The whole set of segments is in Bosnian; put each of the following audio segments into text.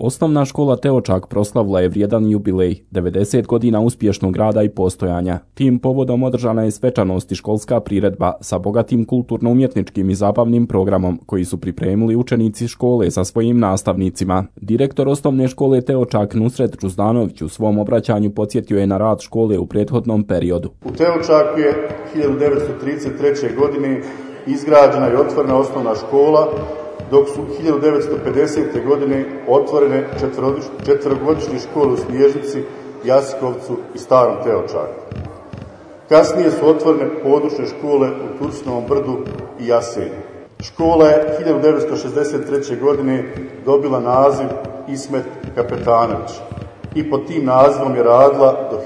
Osnovna škola Teočak proslavila je vrijedan jubilej, 90 godina uspješnog rada i postojanja. Tim povodom održana je svečanost i školska priredba sa bogatim kulturno-umjetničkim i zabavnim programom koji su pripremili učenici škole sa svojim nastavnicima. Direktor osnovne škole Teočak Nusret Džuzdanović u svom obraćanju podsjetio je na rad škole u prethodnom periodu. U Teočaku je 1933. godine izgrađena i otvorena osnovna škola, dok su 1950. godine otvorene četverogodišnje škole u Snježnici, Jasikovcu i Starom Teočaku. Kasnije su otvorene područne škole u Turcinovom brdu i Jasenju. Škola je 1963. godine dobila naziv Ismet Kapetanović i pod tim nazivom je radila do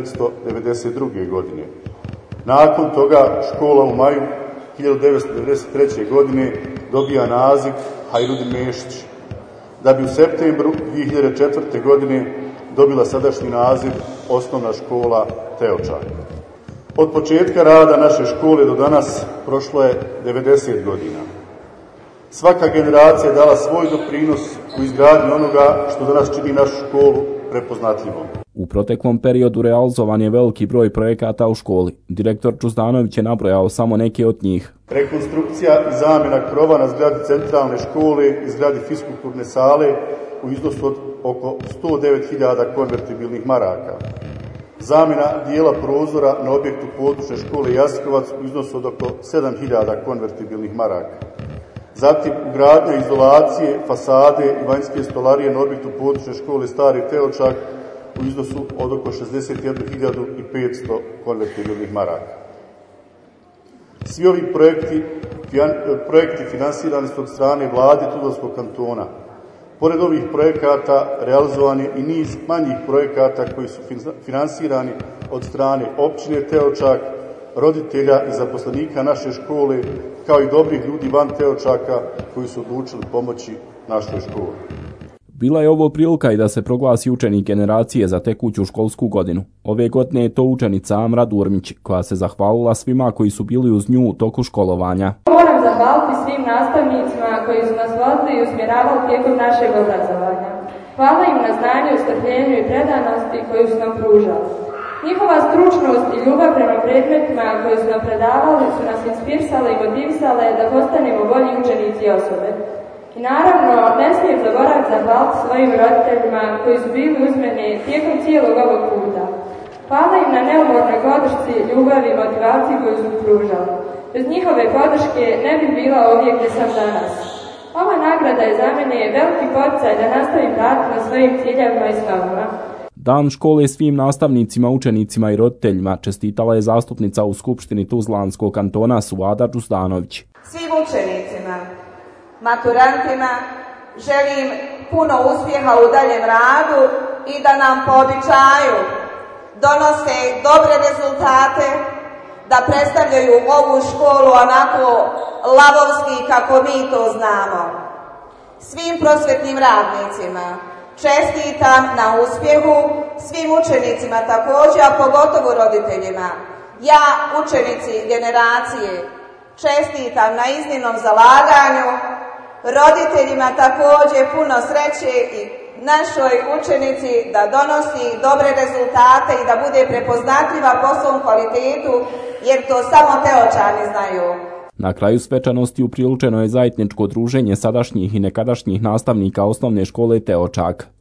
1992. godine. Nakon toga škola u maju 1993. godine dobija naziv Hajrudin Mešić, da bi u septembru 2004. godine dobila sadašnji naziv Osnovna škola Teočak. Od početka rada naše škole do danas prošlo je 90 godina. Svaka generacija je dala svoj doprinos u izgradnji onoga što danas čini našu školu prepoznatljivom. U proteklom periodu realizovan je veliki broj projekata u školi. Direktor Džuzdanović je nabrojao samo neke od njih. Rekonstrukcija i zamjena krova na zgradi centralne škole i zgradi fiskulturne sale u iznosu od oko 109.000 konvertibilnih maraka. Zamjena dijela prozora na objektu područne škole Jasikovac u iznosu od oko 7.000 konvertibilnih maraka. Zatim ugradnja izolacije, fasade i vanjske stolarije na objektu područne škole Stari Teočak u iznosu od oko 61.500 konvertibilnih maraka. Svi ovi projekti finansirani su od strane vlade Tuzlanskog kantona. Pored ovih projekata realizovan je i niz manjih projekata koji su finansirani od strane općine Teočak, roditelja i zaposlenika naše škole, kao i dobrih ljudi van Teočaka koji su odlučili pomoći našoj školi. Bila je ovo prilika i da se proglasi učenik generacije za tekuću školsku godinu. Ove godine je to učenica Amra Durmić, koja se zahvalila svima koji su bili uz nju u toku školovanja. Moram zahvaliti svim nastavnicima koji su nas vodili i usmjeravali tijekom našeg obrazovanja. Hvala im na znanju, strpljenju i predanosti koju su nam pružali. Njihova stručnost i ljubav prema predmetima koji su nam predavali su nas inspirisale i motivisale da postanemo bolji učenici i osobe. I naravno, ne smijem zaboraviti zahvaliti svojim roditeljima koji su bili uz mene tijekom cijelog ovog puta. Hvala im na neumornoj podršci, ljubavi i motivaciji koju su pružali. Bez njihove podrške ne bih bila ovdje gdje sam danas. Ova nagrada je za mene veliki poticaj da nastavim raditi na svojim ciljevima i snovima. Dan škole svim nastavnicima, učenicima i roditeljima čestitala je zastupnica u Skupštini Tuzlanskog kantona Suvada Džuzdanović. Svim učenicima, maturantima želim puno uspjeha u daljem radu i da nam po običaju donose dobre rezultate, da predstavljaju ovu školu onako lavovski kako mi to znamo. Svim prosvjetnim radnicima čestitam na uspjehu, svim učenicima također, a pogotovo roditeljima. Ja, učenici generacije, čestitam na iznimnom zalaganju, roditeljima također puno sreće i našoj učenici da donosi dobre rezultate i da bude prepoznatljiva po svom kvalitetu, jer to samo Teočani znaju. Na kraju svečanosti upriličeno je zajedničko druženje sadašnjih i nekadašnjih nastavnika osnovne škole Teočak.